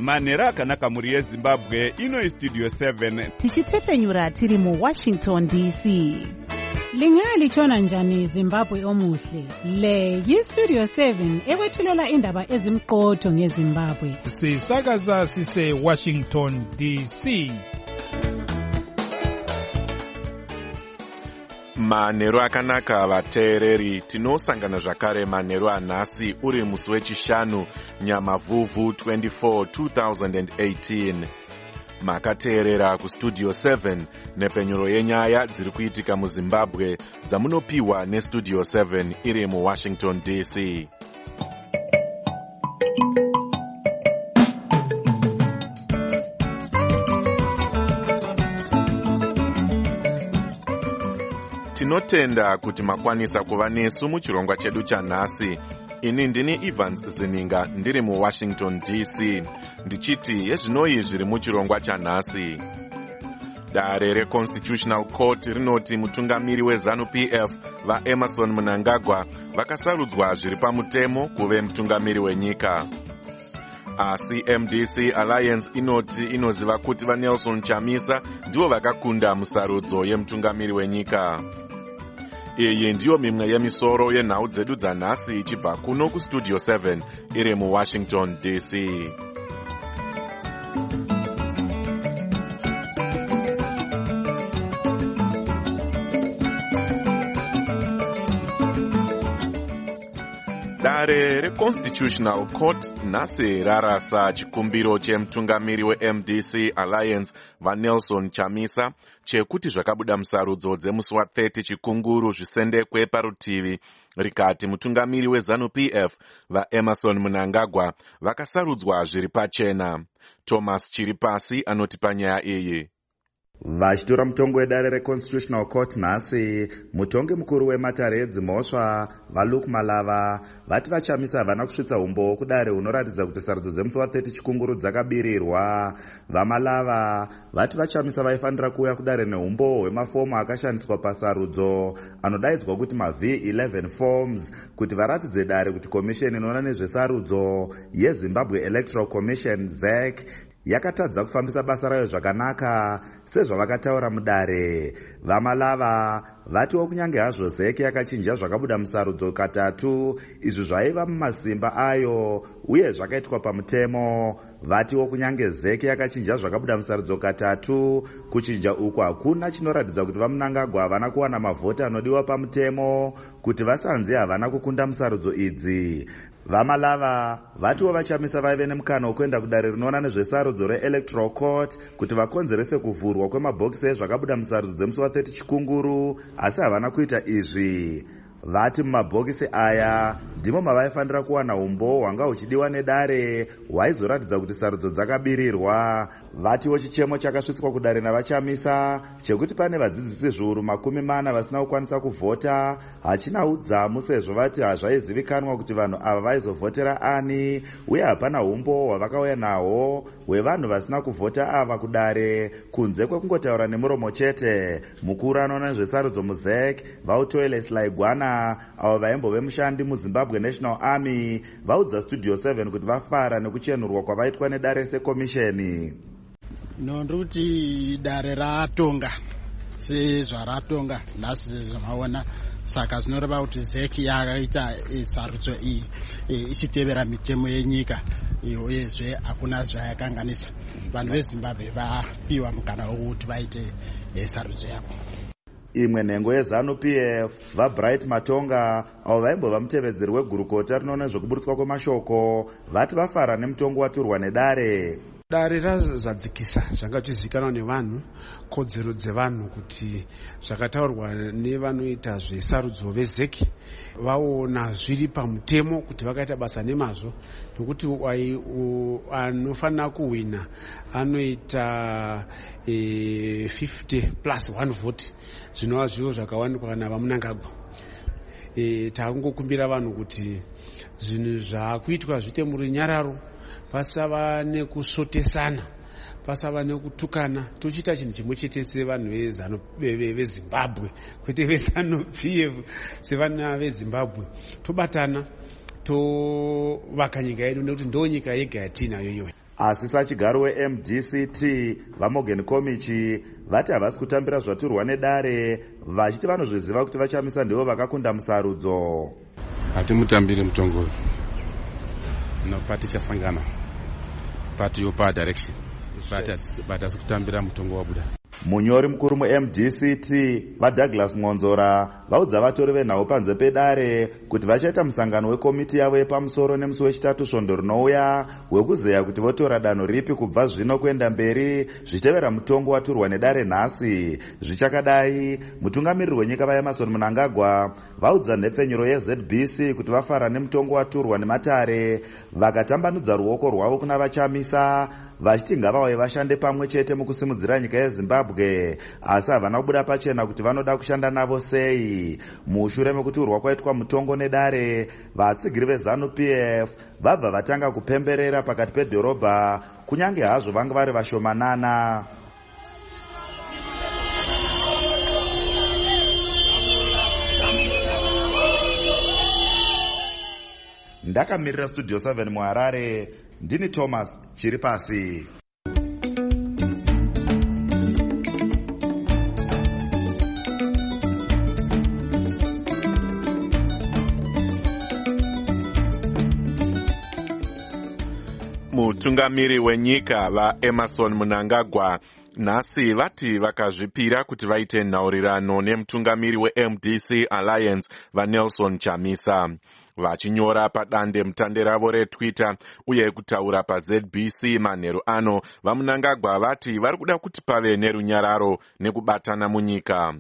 manhero akanaka mhuri yezimbabwe. Ino istudio 7 tichitefenyura tiri muWashington DC. Lingalitshona njani Zimbabwe omuhle? Le yistudio 7 ekwethulela indaba ezimqotho ngeZimbabwe. Sisakaza sise Washington DC. Manhero akanaka vateereri, tinosangana zvakare manhero anhasi uri musi wechishanu Nyamavhuvhu 24 2018. Makateerera kustudio 7 nepfenyuro yenyaya dziri kuitika muZimbabwe dzamunopiwa nestudio 7 iri muWashington DC. Tinotenda kuti makwanisa kuva nesu muchirongwa chedu chanhasi. Ini ndini Evans Zininga ndiri muWashington DC. Ndichiti yezvinoi zviri muchirongwa chanhasi. Dare reConstitutional Court rinoti mutungamiri weZANU-PF vaEmerson Mnangagwa vakasarudzwa zviri pamutemo kuve mutungamiri wenyika. Asi MDC Alliance inoti inoziva kuti vaNelson Chamisa ndivo vakakunda musarudzo yemutungamiri wenyika. Iyi ndiyo mimwe yemisoro yenhau dzedu dzanhasi ichibva kuno kustudio 7 iri muWashington DC. Dare reConstitutional Court nhasi rarasa chikumbiro chemutungamiri weMDC Alliance vaNelson Chamisa chekuti zvakabuda musarudzo dzemusi wa30 chikunguru zvisendekwe parutivi, rikati mutungamiri weZANU-PF vaEmerson Mnangagwa vakasarudzwa zviri pachena. Thomas Chiripasi anoti panyaya iyi. Vachitora mutongo wedare reConstitutional Court nhasi, mutongi mukuru wematare edzimhosva vaLuke Malava vati vaChamisa havana kusvitsa umbo kudare hunoratidza kuti sarudzo dzemusi wa30 chikunguru dzakabirirwa. VaMalava vati vaChamisa vaifanira kuuya kudare neumbo hwemafomu akashandiswa pasarudzo anodaidzwa kuti maV11 forms kuti varatidze dare kuti komisheni inoona nezvesarudzo yeZimbabwe Electoral Commission ZEC yakatadza kufambisa basa rayo zvakanaka sezvavakataura mudare. VaMalava vatiwo kunyange hazvo ZEC yakachinja zvakabuda musarudzo katatu izvi zvaiva mumasimba ayo uye zvakaitwa pamutemo, vatiwo kunyange ZEC yakachinja zvakabuda musarudzo katatu, kuchinja uku hakuna chinoratidza kuti vaMnangagwa havana kuwana mavhoti anodiwa pamutemo kuti vasanzi havana kukunda musarudzo idzi. VaMalava vatiwo vaChamisa vaive nemukana wekuenda kudare rinoona nezvesarudzo reElectoral Court kuti vakonzerese kuvhurwa kwemabhokisi ezvakabuda musarudzo dzemusi wa30 chikunguru, asi havana kuita izvi. Vati mumabhokisi aya ndimo mavaifanira kuwana umbo hwanga huchidiwa nedare hwaizoratidza kuti sarudzo dzakabirirwa. Vatiwo chichemo chakasvitswa kudare navaChamisa chekuti pane vadzidzisi zviuru 40 vasina kukwanisa kuvhota hachina udzamu sezvo vati hazvaizivikanwa kuti vanhu ava vaizovhotera ani uye hapana umbo hwavakauya nahwo hwevanhu vasina kuvhota ava kudare kunze kwekungotaura nemuromo chete. Mukuru anoona nezvesarudzo muZEC vaUtoile Selaigwana avo vaimbove mushandi muZimbabwe National Army vaudza studio 7 kuti vafara nekuchenurwa kwavaitwa nedare sekomisheni. Ndikuti dare ratonga sezvaratonga nhasi zvamaona, saka zvinoreva kuti ZEC yakaita sarudzo iyi ichitevera mitemo yenyika uyezve hakuna zvayakanganisa. Vanhu veZimbabwe vapiwa mukana wekuti vaite sarudzo yavo. Imwe nhengo yeZANU-PF vaBright Matonga avo vaimbova mutevedzeri wegurukota rinoona zvekuburutswa kwemashoko vati vafara nemutongo waturwa nedare. Dare razadzikisa zvanga zvizivikanwa nevanhu, kodzero dzevanhu kuti zvakataurwa nevanoita zvesarudzo veZEC vaona zviri pamutemo kuti vakaita basa nemazvo, nokuti anofanira kuwina anoita 50+1 vote zvinova zviro zvakawanikwa navaMnangagwa. Takungokumbira vanhu kuti zvinhu zvakuitwa zviite murunyararo, pasava nekusotesana, pasava nekutukana, tochita chinhu chimwe chete sevanhu veZimbabwe, kwete veZANU-PF, sevana veZimbabwe tobatana tovaka nyika yedu nekuti ndo nyika yega yatinayo iyoyo. asi sachigaro weMDCT vaMorgan Komichi vati havasi kutambira zvaturwa nedare, vachiti vanozviziva kuti vachamisa ndivo vakakunda musarudzo. Hatimutambiri mutongo no party chasangana party yopa direction but asi kutambira mutongo wabuda. Munyori mukuru muMDCT vaDouglas Mwonzora vaudza vatori venhau panze pedare kuti vachaita musangano wekomiti yavo yepamusoro nemusi wechitatu svondo rinouya wekuzeya kuti votora danho ripi kubva zvino kuenda mberi zvichitevera mutongo waturwa nedare nhasi. Zvichakadai, mutungamiriri wenyika vaEmmerson Mnangagwa vaudza nhepfenyuro yeZBC kuti vafara nemutongo waturwa nematare, vakatambanudza ruoko rwavo kuna vachamisa vachiti ngavauye vashande pamwe chete mukusimudzira nyika yeZimbabwe, asi havana kubuda pachena kuti vanoda kushanda navo sei. Mushure mekuturwa kwaitwa mutongo nedare, vatsigiri veZANU-PF vabva vatanga kupemberera pakati pedhorobha, kunyange hazvo vange vari vashomanana. Ndakamirira Studio 7 muHarare, ndini Thomas Chiripasi. Mutungamiri wenyika vaEmmerson Mnangagwa nhasi vati vakazvipira kuti vaite nhaurirano nemutungamiri weMDC Alliance vaNelson Chamisa. Vachinyora padande mutande ravo reTwitter uye kutaura paZBC manheru ano, vaMnangagwa vati vari kuda kuti pave nerunyararo nekubatana munyika.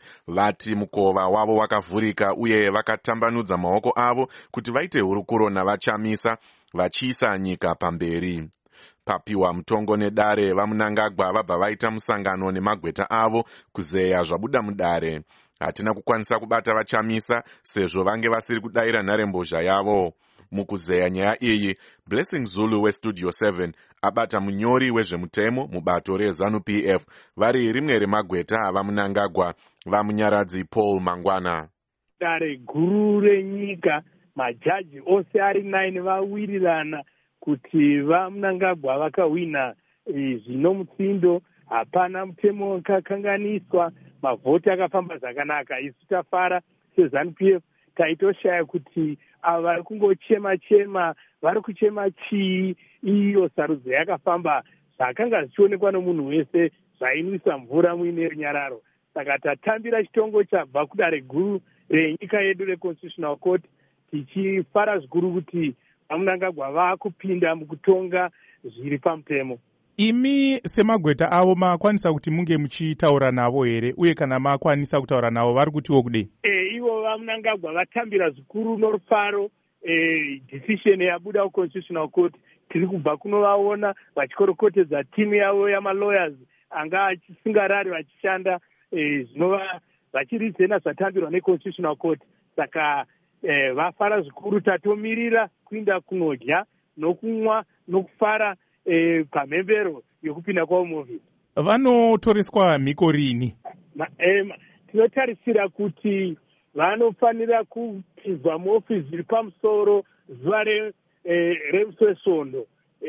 Vati mukova wavo wakavhurika uye vakatambanudza maoko avo kuti vaite hurukuro navachamisa vachiisa nyika pamberi. Papiwa mutongo nedare, vaMnangagwa vabva vaita musangano nemagweta avo kuzeya zvabuda mudare. Hatina kukwanisa kubata vachamisa sezvo vange vasiri kudayira nharembozha yavo. Mukuzeya nyaya iyi, Blessing Zulu weStudio 7 abata munyori wezvemutemo mubato reZANU-PF vari rimwe remagweta avaMnangagwa, vamunyaradzi Paul Mangwana. Dare guru renyika, majaji ose ari 9 vawirirana kuti vaMnangagwa vakahwina zvino mutsindo, hapana mutemo wakakanganiswa, mavhoti akafamba zvakanaka. Isu tafara seZANU-PF taitoshaya kuti ava vari kungochema-chema, vari kuchema chii, iyo sarudzo yakafamba zvakanga zvichionekwa nomunhu wese, zvainwisa mvura muine runyararo. Saka tatambira chitongo chabva kudare guru renyika yedu reConstitutional Court, tichifara zvikuru kuti vaMnangagwa vaakupinda mukutonga zviri pamutemo. Imi semagweta avo makwanisa kuti munge muchitaura navo here, uye kana makwanisa kutaura navo vari kutiwo kudei? Ivo vaMnangagwa vatambira zvikuru norufaro decision yabuda kuConstitutional Court. Tiri kubva kunovaona vachikorokotedza timu yavo yamalawyers anga achisingarari vachishanda zvinova vachirizena zvatambirwa neConstitutional Court. Saka vafara zvikuru, tatomirira kuinda kunodya nokumwa nokufara pamhembero yokupinda kwavo muofisi. Vanotoreswa mhiko rini? Tinotarisira kuti vanofanira kupinzwa muofisi zviri pamusoro zuva remusi wesvondo,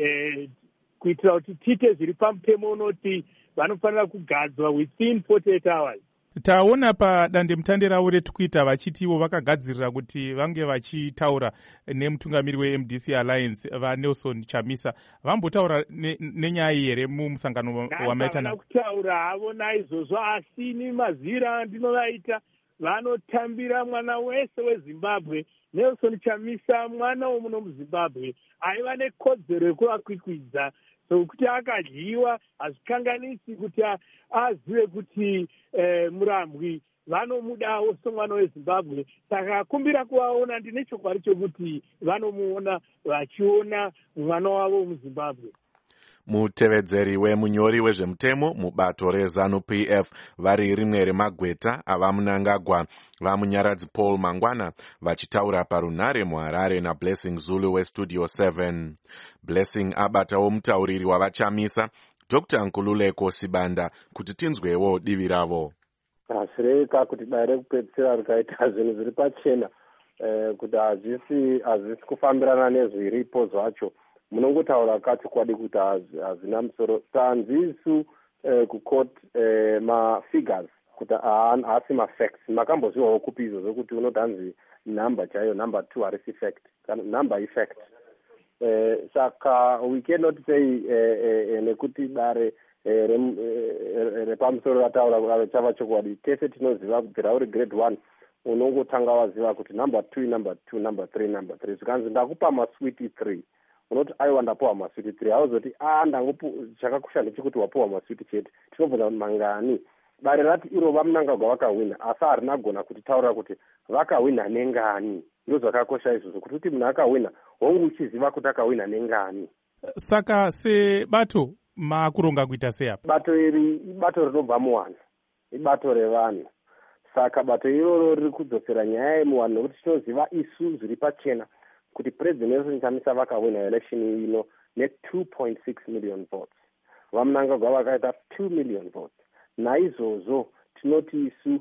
kuitira kuti tiite zviri pamutemo unoti vanofanira kugadzwa within 48 hours. Taona padande mutande ravo reTwitter vachitiwo vakagadzirira kuti vange vachitaura nemutungamiri weMDC Alliance vaNelson Chamisa. Vambotaura nenyaya here mumusangano wamaita navo? Kutaura havo naizvozvo, asi ini mazivira ndinovaita vanotambira mwana wese weZimbabwe. Nelson Chamisa mwana womuno muZimbabwe aiva nekodzero yekuvakwikwidza, sokuti akadyiwa hazvikanganisi kuti azive kuti murambwi vanomudawo somwana weZimbabwe. Saka akumbira kuvaona, ndine chokwadi chokuti vanomuona vachiona mwana wavo muZimbabwe. Mutevedzeri wemunyori wezvemutemo mubato reZANU-PF vari rimwe remagweta avaMnangagwa, vamunyaradzi Paul Mangwana, vachitaura parunhare muHarare naBlessing Zulu weStudio 7. Blessing abatawo mutauriri wavachamisa Dr. Nkululeko Sibanda kuti tinzwewo divi ravo. Hasireka kuti dare kupedzisira rikaita zvinhu zviri pachena, kuti hazvisi kufambirana nezviripo zvacho. munongotaura kachokwadi kuti hazvina musoro. Tanzisu kucourt mafigures kuti haasi mafacts. Makambozviwawo kupi izvozvo kuti unotanzi number chaiyo, number 2 harisi fact, number effect. Saka we cannot say nekuti dare repamusoro rataura chava chokwadi. Tese tinoziva kubvira uri grade 1 unongotanga waziva kuti number 2 number 2 number 3 number 3. Zvikanzi ndakupa maswiti 3 unoti aiwa ndapuwa maswiti 3. Hauzoti chakakosha ndechekuti wapuwa maswiti chete. Tinobvunza kuti mangani. Dare rati iro vamunangagwa vakawina, asi harinagona kuti taura kuti vakawina nengani. Ndozvakakosha izvozvo kuti munhu akawina hongu uchiziva kuti akawina nengani. Saka sebato makuronga kuita sei? Bato iri ibato rinobva muwanhu, ibato revanhu. Saka bato iroro riri kudzosera nyaya yemuwanhu nokuti tinoziva isu zviri pachena kuti President Nelson Chamisa vakawina election ino ne2.6 million votes. Vamunangagwa vakaita 2 million votes. Naizvozvo tinoti isu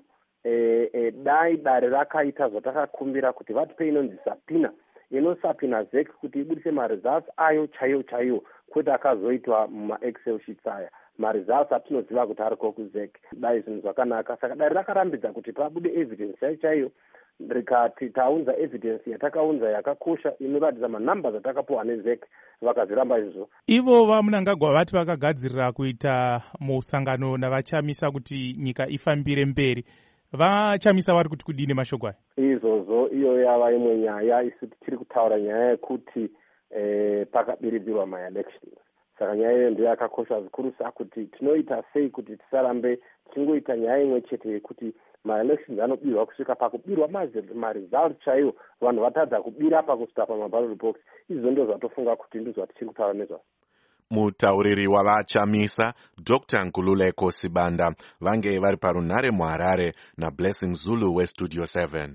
dai dare rakaita zvatakakumbira kuti vatipe inonzi sapina inosapina ZEC kuti ibudise maresults ayo chaiyo kwete akazoitwa mumaexcel sheets aya. Maresults atinoziva kuti ariko kuZEC. Dai zvinhu zvakanaka. Saka dare rakarambidza kuti pabude evidence chaiyo rikati taunza evidence yatakaunza yakakosha inoratidza manumbers atakapuwa neZEC, vakazviramba izvo. Ivo vamunangagwa vati vakagadzirira kuita musangano navachamisa kuti nyika ifambire mberi. Vachamisa vari kuti kudini mashoko aya? Izvozvo iyo yava imwe nyaya. Isu tichiri kutaura nyaya yekuti pakabiridzirwa ma-elections. Saka nyaya iyo ndiyo yakakosha zvikuru kuti tinoita sei kuti tisarambe tichingoita nyaya imwe chete yekuti ma-elections anobirwa kusvika pakubirwa maresult chaiwo vanhu vatadza kubira pakusvika pamaballot box. Izvo ndo zvatofunga kuti ndizvo tichiri kutaura nezvazvo. Mutauriri wavachamisa Dr. Nkululeko Sibanda vange vari parunhare muHarare naBlessing Zulu weStudio 7.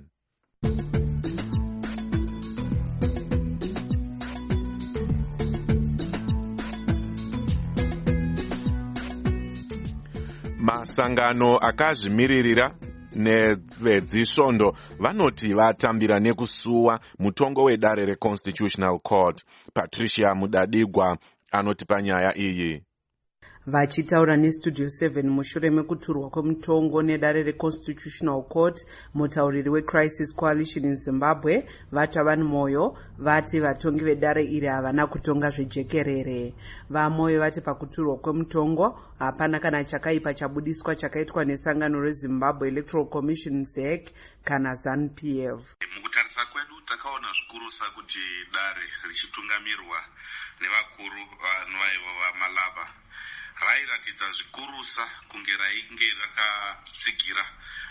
Masangano akazvimiririra nevezvisvondo vanoti vatambira nekusuwa mutongo wedare reConstitutional Court. Patricia Mudadigwa anoti panyaya iyi. Vachitaura neStudio 7 mushure mekuturwa kwemutongo nedare reConstitutional Court, mutauriri weCrisis Coalition in Zimbabwe Vatavan Moyo vati vatongi vedare iri havana kutonga zvejekerere. VaMoyo vati pakuturwa kwemutongo hapana kana chakaipa chabudiswa chakaitwa nesangano reZimbabwe Electoral Commission ZEC kana ZANU-PF. Mukutarisa kwedu takaona zvikurusa kuti dare richitungamirwa nevakuru vanova vaMalava rairatidza zvikurusa kunge rainge rakatsigira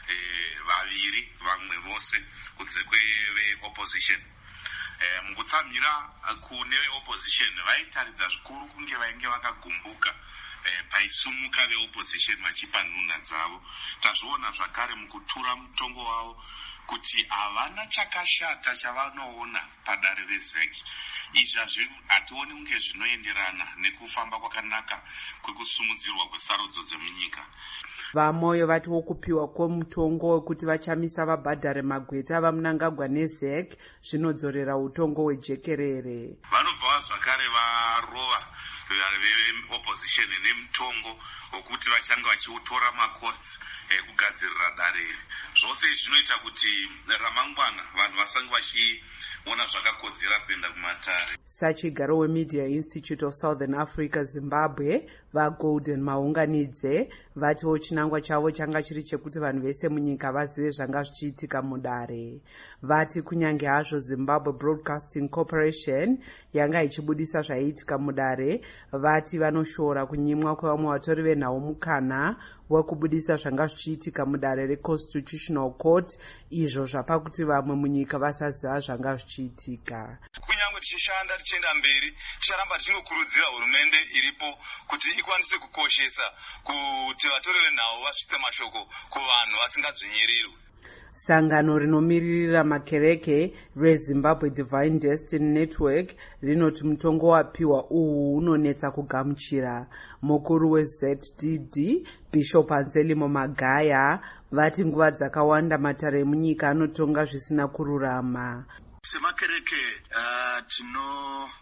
vaviri vamwe vose kunze kweveopposition. Mukutsamira kune veopposition vaitaridza zvikuru kunge vainge vakagumbuka paisumuka veopposition vachipa nhunha dzavo. Tazviona zvakare mukutura mutongo wavo kuti havana chakashata chavanoona padare reZEC. Izvi hationi kunge zvinoenderana nekufamba kwakanaka kwekusumudzirwa kwesarudzo dzemunyika. VaMoyo vatiwo kupiwa kwemutongo wekuti vachamisa vabhadhare magweta vamunangagwa neZEC zvinodzorera utongo hwejekerere. Vanobva zvakare varova veopposition nemutongo wekuti vachange vachiutora makosi ekugadzirira dare iri. Zvose zvinoita kuti ramangwana vanhu vasange vachiona zvakakodzera kuenda kumatare. Sachigaro weMedia Institute of Southern Africa Zimbabwe vaGolden Maunganidze vatiwo chinangwa chavo changa chiri chekuti vanhu vese munyika vazive zvanga zvichiitika mudare. Vati kunyange hazvo Zimbabwe Broadcasting Corporation yanga ichibudisa zvaiitika mudare, vati vanoshora kunyimwa kwevamwe vatori venhau mukana wekubudisa zvanga zvichiitika mudare reConstitutional Court, izvo zvapa kuti vamwe munyika vasaziva zvanga zvichiitika. Kunyange tichishanda tichienda mberi, ticharamba tichinokurudzira hurumende iripo kuti ikwanise kukoshesa kuti vatori venhau vasvitse mashoko kuvanhu vasingadzvinyirirwi. Sangano rinomiririra makereke reZimbabwe Divine Destiny Network rinoti mutongo wapiwa uhu unonetsa kugamuchira. Mukuru weZDD Bishop Anselmo Magaya vati nguva dzakawanda matare emunyika anotonga zvisina kururama. Semakereke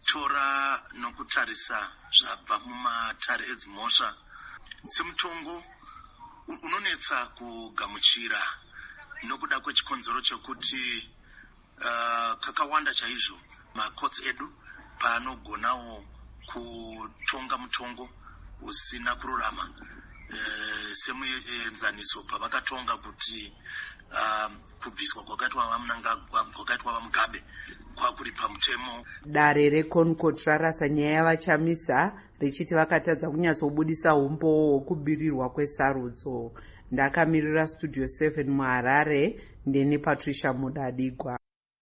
tora nokutarisa zvabva mumatare edzimhosva semutongo unonetsa kugamuchira nokuda kwechikonzero chekuti kakawanda chaizvo makotsi edu paanogonawo kutonga mutongo usina kururama semuenzaniso pavakatonga kuti kubviswa kwakaitwa vamunangagwa kwakaitwa vamugabe kwakuri pamutemo. Dare reConcord rarasa nyaya yavachamisa richiti vakatadza kunyatsobudisa umbo hwokubirirwa kwesarudzo. Ndakamirira Studio 7 muHarare, ndini Patricia Mudadigwa.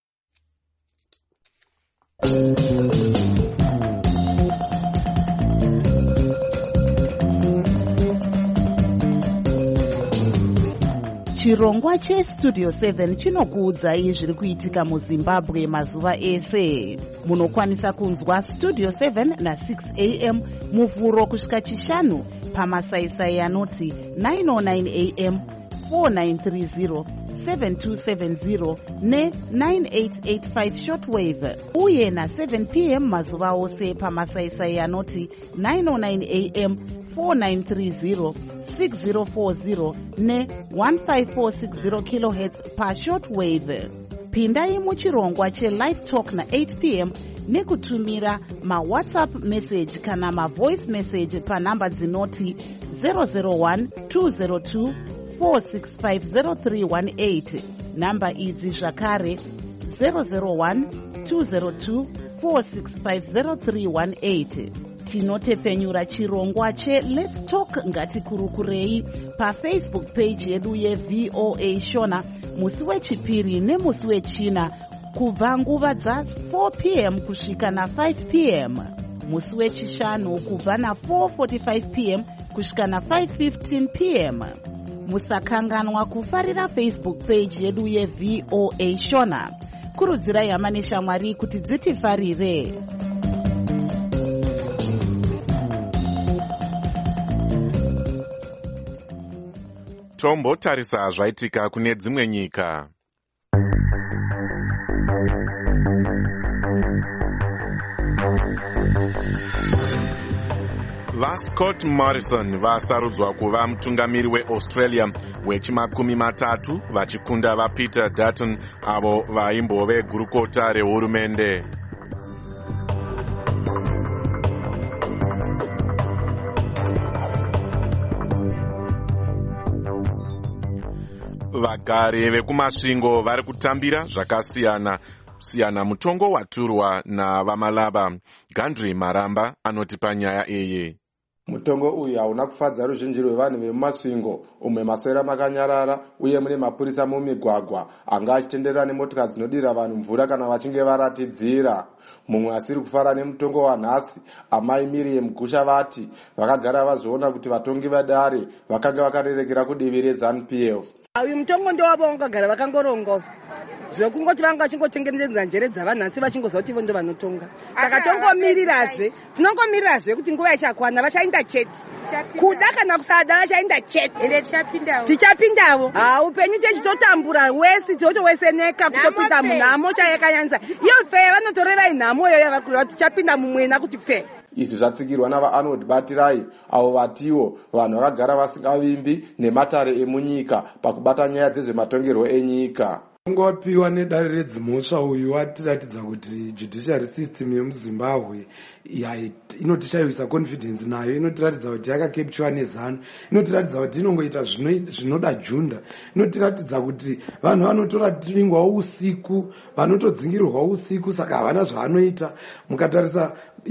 Chirongwa cheStudio 7 chinokuudzai zviri kuitika muZimbabwe mazuva ese. Munokwanisa kunzwa Studio 7 na6 am muvhuro kusvika chishanu pamasaisai anoti 909 am, 4930, 7270 ne9885 shortwave, uye na7 pm mazuva ose pamasaisai anoti 909 am, 4930, 6040 ne1546 kHz pashortwave. Pindai muchirongwa chelive talk na8 pm nekutumira mawhatsapp message kana mavoice message panhamba dzinoti 001 202 4650318. Namba idzi zvakare 001 202 4650318. Tinotepfenyura chirongwa cheLet's Talk ngatikurukurei paFacebook page yedu yeVOA Shona musi wechipiri nemusi wechina kubva nguva dza4 pm kusvika na5 pm, musi wechishanu kubva na4:45 pm kusvika na5:15 pm. Musakanganwa kufarira Facebook page yedu yeVOA Shona. Kurudzirai hama neshamwari kuti dzitifarire. Tombotarisa zvaitika kune dzimwe nyika. VaScott Morrison vasarudzwa kuva mutungamiri weAustralia wechimakumi-30 vachikunda vaPeter Dutton avo vaimbove gurukota rehurumende. Vagari vekumasvingo vari kutambira zvakasiyana mutongo waturwa navamalava. Gandri Maramba anoti panyaya iyi. Mutongo uyu hauna kufadza ruzhinji rwevanhu vemumasvingo, umwe masera makanyarara uye mune mapurisa mumigwagwa anga achitenderera nemotokari dzinodira vanhu mvura kana vachinge varatidzira. Mumwe asiri kufara nemutongo wanhasi, amai Miriam Gusha vati vakagara vazviona kuti vatongi vedare vakanga vakarerekera kudivi reZANU-PF. Uyu mutongo ndowavo vakagara vakangoronga zvekungoti vanga vachingotengenedza njere dzavanhu asi vachingozoti vo ndo vanotonga. Saka tongomirirazve, tinongomirirazve kuti nguva ichakwana vachaenda chete. Kuda kana kusada vachaenda chete. Ende tichapindavo. Upenyu tichitotambura wesi totoweseneka kutopinda munhamo chayakanyanza. Iyo fe vanotoreva inhamo yoyo vakura tichapinda mumwena kuti fe. Izvi zvatsigirwa navaArnold Batirai avo vatiwo vanhu vakagara vasingavimbi nematare emunyika pakubata nyaya dzezvematongerwo enyika. Ngopiwa nedare redzimhosva uyu watiratidza kuti judiciary system yemuZimbabwe inotishayisa confidence nayo, inotiratidza kuti yakakepchwa neZANU, inotiratidza kuti inongoita zvinoda junda, inotiratidza kuti vanhu vanotoratingwa usiku, vanotodzingirwa usiku, saka havana zvavanoita. Mukatarisa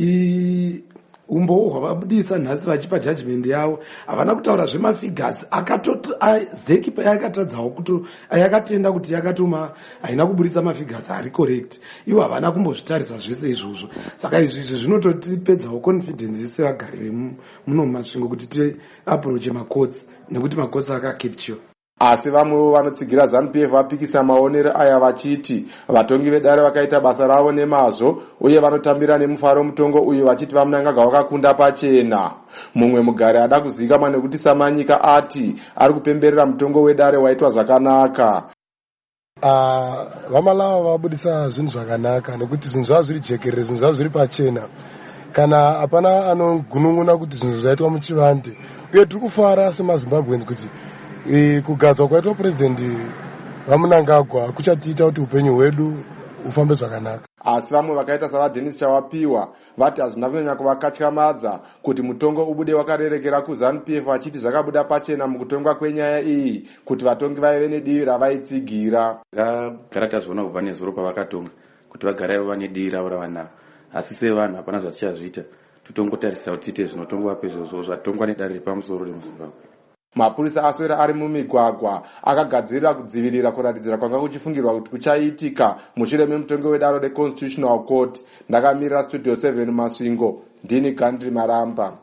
umbowo hwavabudisa nhasi vachipa judgment yavo, havana kutaura zvemafigasi zeki payakatadzawo kuti yakatenda kuti yakatoma haina kubudisa mafigasi ari correct, ivo havana kumbozvitarisa zvese izvozvo. Saka izvi zvinototipedzawo confidence sevagari vemuno mumasvingo kuti tiapproache makotsi nekuti makotsi akakepchiwa. Asi vamwewo vanotsigira ZANU-PF vapikisa maonero aya vachiti vatongi vedare vakaita basa ravo nemazvo uye vanotambira nemufaro mutongo uyu vachiti vamunangagwa vakakunda pachena. Mumwe mugari ada kuzikamwa nekuti Samanyika ati ari kupemberera mutongo wedare waitwa zvakanaka. vamalava vabudisa zvinhu zvakanaka nekuti zvinhu zvava zviri jekerere, zvinhu zvava zviri pachena, kana hapana anogunun'una kuti zvinhu zvaitwa muchivande. Uye tiri kufara semazimbabweans kuti kugadzwa kwaitwa purezidendi vaMnangagwa kuchatiita kuti upenyu hwedu ufambe zvakanaka. Asi vamwe vakaita savaDennis Chawapiwa vati hazvina kunyanya kuvakatyamadza kuti mutongo ubude wakarerekera kuZANU-PF, vachiti zvakabuda pachena mukutongwa kwenyaya iyi kuti vatongi vaive nedivi ravaitsigira. Takagara tazviona kubva nezuro pavakatonga kuti vagara ivo vane dii ravo ravanavo, asi sevanhu hapana zvatichazviita. Totongotarisira kuti tiite zvinotongwa pezvozvo zvatongwa nedare repamusoro remuZimbabwe. Mapurisa aswera ari mumigwagwa akagadzirira kudzivirira kuratidzira kwanga kuchifungirwa kuti kuchaitika mushure memutongo wedare reConstitutional Court. Ndakamirira Studio 7 Masvingo, ndini Gandhi Maramba.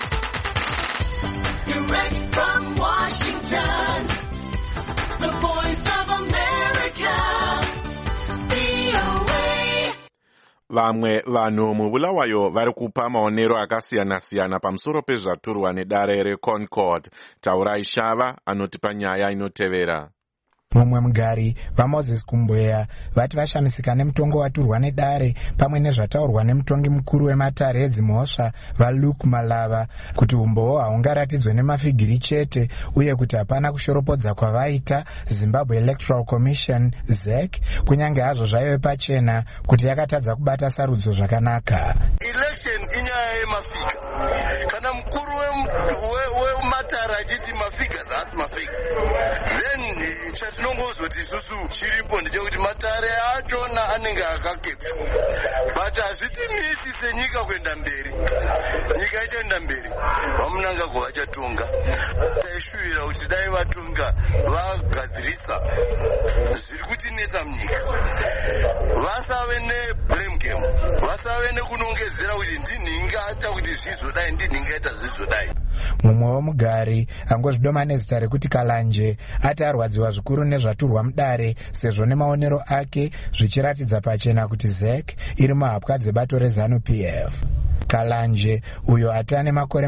Vamwe vanhu muBulawayo vari kupa maonero akasiyana-siyana pamusoro pezvaturwa nedare reConcord. Taurai Shava anotipa nyaya inotevera. Mumwe mugari vaMoses Kumbweya vati vashamisika nemutongo waturwa nedare pamwe nezvataurwa nemutongi mukuru wematare edzimhosva vaLuke Malava kuti umbowo haungaratidzwe nemafigiri chete, uye kuti hapana kushoropodza kwavaita Zimbabwe Electoral Commission ZEC, kunyange hazvo zvaive pachena kuti yakatadza kubata sarudzo zvakanaka. Election inyaya yemafiga. Kana mukuru wematare achiti mafiga zasi mafiga, then chatinongozoti isusu chiripo ndechekuti matare achona anenge akakepchwa, but hazvitimisi senyika kuenda mberi. Nyika ichaenda mberi, vaMnangagwa vachatonga. Taishuvira kuti dai vatonga vagadzirisa zviri kutinetsa munyika, vasave neblame game, vasave nekunongedzera kuti ndinhingaita kuti zvizodai, ndinhingaita zvizodai. Mumwe womugari angozvidoma nezita rekuti Kalanje ati arwadziwa zvikuru nezvaturwa mudare, sezvo nemaonero ake zvichiratidza pachena kuti ZEC iri muhapwa dzebato reZANU-PF. Kalanje, uyo ati ane makore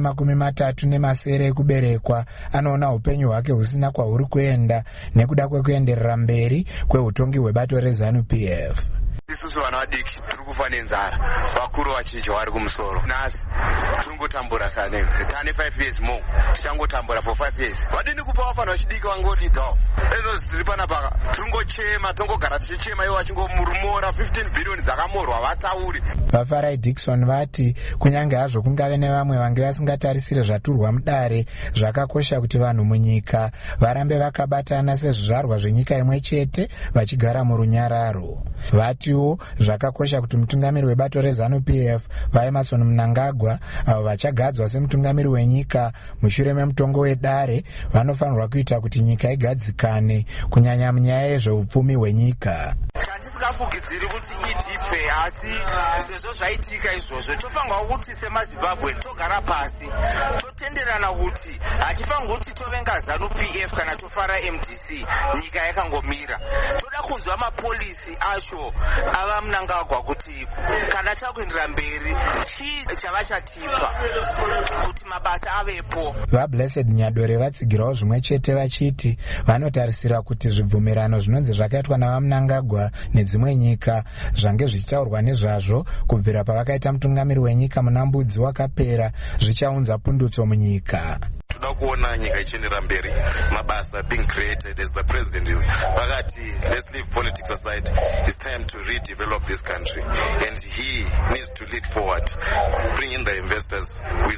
37 ekuberekwa, anoona upenyu hwake husina kwahuri kuenda nekuda kwekuenderera mberi kweutongi hwebato reZANU-PF. Isusu vana vadiki tiri kufa nenzara, vakuru vachinja vari kumusoro. Nhasi tiri ngotambura sane, tane 5 years more, tichangotambura for 5 years. Vadini kupa vafana vachidiki vangolidhawo. Ezo zviri panapa tiri ngochema, tongogara tichichema, ivo vachingomurumora 15 billion dzakamorwa vatauri. Vafarai Dixon vati kunyange hazvo kungave nevamwe vange vasingatarisire zvaturwa mudare, zvakakosha kuti vanhu munyika varambe vakabatana sezvizvarwa zvenyika imwe chete vachigara murunyararo. Vatiwo zvakakosha kuti mutungamiri webato reZANU-PF vaEmmerson Mnangagwa, avo vachagadzwa semutungamiri wenyika mushure memutongo wedare, vanofanirwa kuita kuti nyika igadzikane, kunyanya munyaya yezveupfumi hwenyika. Tisingafugidziri kuti idipfe, asi sezvo zvaitika izvozvo tofanirwa kuti semaZimbabwe togara pasi totenderana kuti hatifanirwi kuti tovenga ZANU-PF kana tofara MDC, nyika yakangomira. Toda kunzwa mapolisi acho ava Mnangagwa kuti kana takuendera mberi chii chavachatipa kuti mabasa avepo. VaBlessed Nyadore vatsigirawo zvimwe chete vachiti vanotarisira kuti zvibvumirano zvinonzi zvakaitwa navaMnangagwa nedzimwe nyika zvange zvichitaurwa nezvazvo kubvira pavakaita mutungamiri wenyika muna Mbudzi wakapera zvichaunza pundutso munyika. Toda kuona nyika ichiendera mberi, mabasa being created as the president vakati let's leave politics aside, it's time to redevelop this country and he needs to lead forward, bring in the investors. We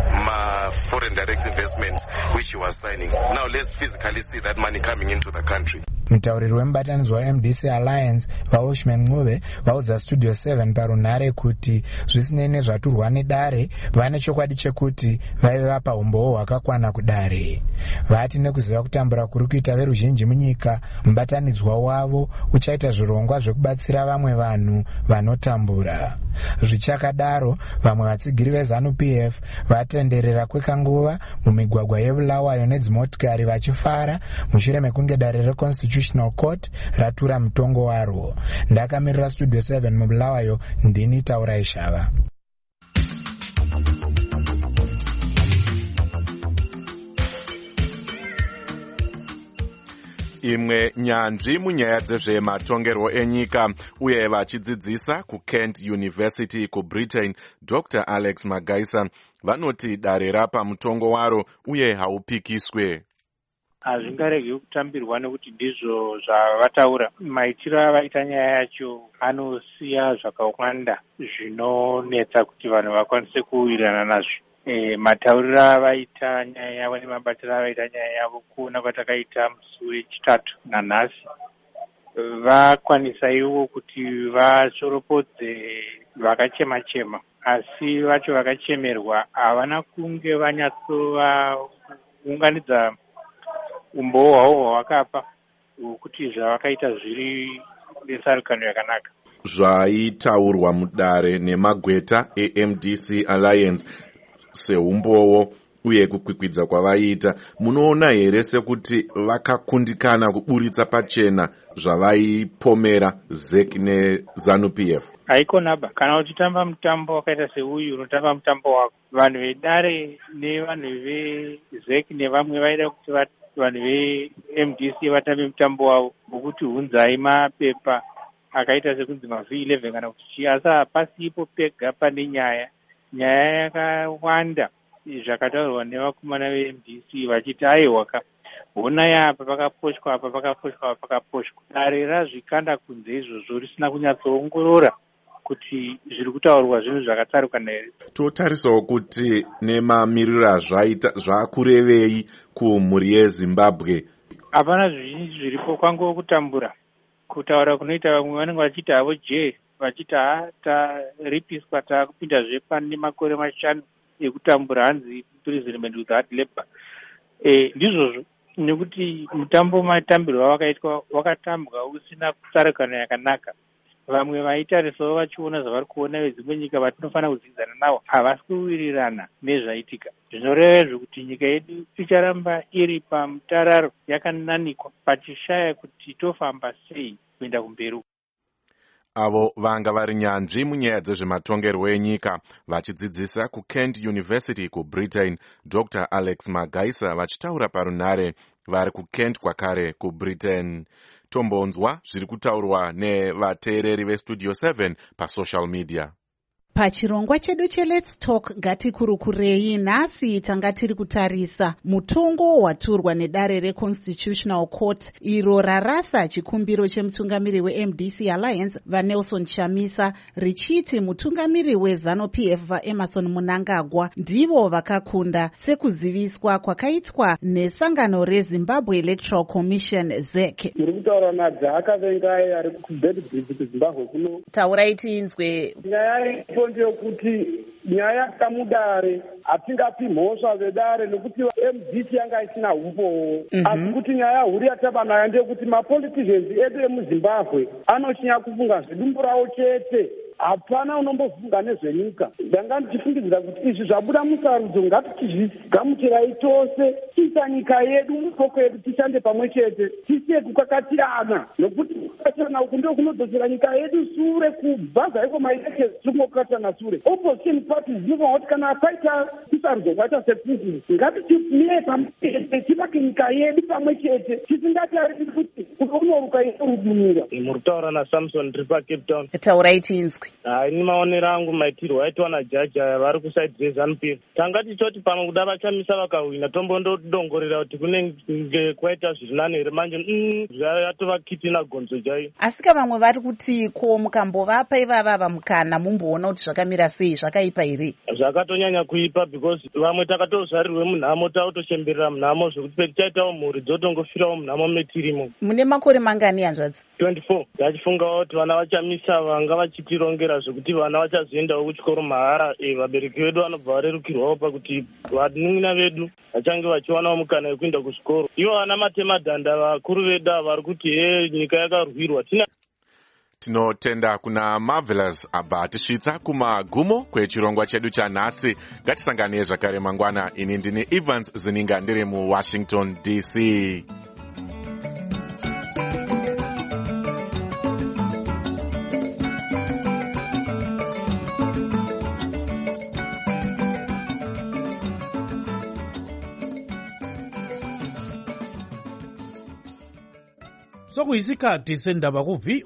saw foreign direct investment which he was signing. Now let's physically see that money coming into the country. Mutauriri wemubatanidzwa weMDC Alliance vaOshman Ncube vaudza Studio 7 parunhare kuti zvisinei nezvaturwa nedare vane chokwadi chekuti vaive vapa umbowo hwakakwana kudare. Vati nekuziva kutambura kuri kuita veruzhinji munyika, mubatanidzwa wavo uchaita zvirongwa zvekubatsira vamwe vanhu vanotambura. Zvichakadaro, vamwe vatsigiri veZANU-PF vatenderera kwekanguva mumigwagwa yeBulawayo nedzimotikari vachifara mushure mekunge dare reConstitutional Court ratura mutongo waro. Ndakamirira Studio 7 muBulawayo, ndini Taurai Shava. imwe nyanzvi munyaya dzezvematongerwo enyika uye vachidzidzisa kuKent University kuBritain, Dr. Alex Magaisa vanoti dare rapa mutongo waro uye haupikiswe. Hazvingaregi kutambirwa nekuti ndizvo zvavataura. Maitiro avaita nyaya yacho anosiya zvakawanda zvinonetsa kuti vanhu vakwanise kuwirirana nazvo. Matauriro avaita nyaya yavo nemabatiro avaita nyaya yavo kuona kwatakaita musi wechitatu nanhasi vakwanisa ivo kuti vashoropodze vakachema-chema, asi vacho vakachemerwa havana kunge vanyatsovaunganidza umbowo hwavo hwavakapa hwokuti zvavakaita zviri nesarukano yakanaka. Zvaitaurwa mudare nemagweta eMDC Alliance seumbowo uye kukwikwidza kwavaiita, munoona here sekuti vakakundikana kuburitsa pachena zvavaipomera ZEC neZANU-PF? Haikonaba, kana uchitamba mutambo wakaita seuyu unotamba mutambo wako, vanhu vedare nevanhu veZEC nevamwe vaida kuti vanhu veMDC vatambe mutambo wavo wokuti hunzai mapepa akaita sekunzi maV11 kana kuti chii, asi hapasipo pega pane nyaya yakawanda zvakataurwa nevakomana veMDC vachiti aiwaka honai apa pakaposhwa apa pakaposhwa apa pakaposhwa. Dare razvikanda kunze izvozvo risina kunyatsoongorora kuti zviri kutaurwa zvinhu zvakatsarukana here. Totarisawo kuti nemamiriro azvaita zvakurevei kumhuri yeZimbabwe. Hapana zvizhinji zviripo, kwangowo kutambura, kutaura kunoita vamwe vanenge vachiti havo vachiti taripiswa taakupindazve pane makore 5 ekutambura, hanzi imprisonment with hard labor. Ndizvozvo nekuti mutambo matambirwo wakaitwa wakatambwa usina tsarukano yakanaka. Vamwe vaitarisawo vachiona zvavari kuona vedzimwe nyika vatinofanira kudzidzana navo havasi kuwirirana nezvaitika. Zvinoreva zvekuti nyika yedu icharamba iri pamutararo yakananikwa pachishaya kuti tofamba sei kuenda kumberi. Avo vanga vari nyanzvi munyaya dzezvematongerwo enyika vachidzidzisa kuKent University kuBritain, Dr. Alex Magaisa vachitaura parunhare vari kuKent kwakare kuBritain. Tombonzwa zviri kutaurwa nevateereri veStudio 7 pasocial media. Pachirongwa chedu cheLet's Talk ngatikurukurei, nhasi tanga tiri kutarisa mutongo waturwa nedare reConstitutional Court iro rarasa chikumbiro chemutungamiri weMDC Alliance vaNelson Chamisa richiti mutungamiri weZANU-PF vaEmmerson Mnangagwa ndivo vakakunda, sekuziviswa kwakaitwa nesangano reZimbabwe Electoral Commission ZEC. Muri kutaura nadzaka vengai ari kuBedbridge kuZimbabwe kuno. Taurai tinzwe. Nyaya ndeyekuti nyaya kamudare hatingapi mhosva vedare nekuti MDC yanga isina umbowo. Asi kuti nyaya huru yatava nayo ndeyekuti mapoliticians edu emuZimbabwe anochinya kufunga zvedumbu rawo chete, hapana unombofunga nezvenyika. Ndanga ndichifungidzira kuti izvi zvabuda musarudzo ngatizvigamuchirai tose, tiisa nyika yedu mutoko yedu, tishande pamwe chete, tisiye kukakatirana, nokuti kukakatirana uku ndio kunodzosera nyika yedu sure. Kubva iko maelections tikungokakatirana sure. Opposition parties dzinofanira kuti kana paita kusarudzo kwaita sepfuzi ngatitimire pamwe chete, tivake nyika yedu pamwe chete, tisingatariri kuti unoruka inorudumira. Muri kutaura naSamson ndiri paCape Town. Taurai tinzwe. Ini maonero angu maitirwo aitwa najaji aya vari kusaidi reZANU-PF. Tanga tichoti pamwe kuda vachamisa vakahwina tombondodongorera kuti kunenge kwaita zviri nani here, manje zvatova kitina gonzo chaiyo. Asi vamwe vari kuti ko mukambovapa ivava mukana mumboona kuti zvakamira sei, zvakaipa here? Zvakatonyanya kuipa, because vamwe takatozvarirwe munhamo takutochemberera munhamo zvokuti petichaitawo mhuri dzotongofirawo munhamo metirimo. Mune makore mangani hanzvadzi? 24. Ndachifungawo kuti vana vachamisa vanga vachitirongera zvokuti vana vachazoendawo kuchikoro mahara. Vabereki vedu vanobva varerukirwawo pakuti vanun'una vedu vachange vachiwanawo mukana wekuenda kuchikoro. Ivo vana matemadhanda vakuru vedu vari kuti nyika yakarwirwa. Tinotenda kuna Marvelous abva atisvitsa kumagumo kwechirongwa chedu chanhasi. Ngatisangane zvakare mangwana. Ini ndini Evans Zininga ndiri muWashington DC. sokuyisikhathi sendaba ku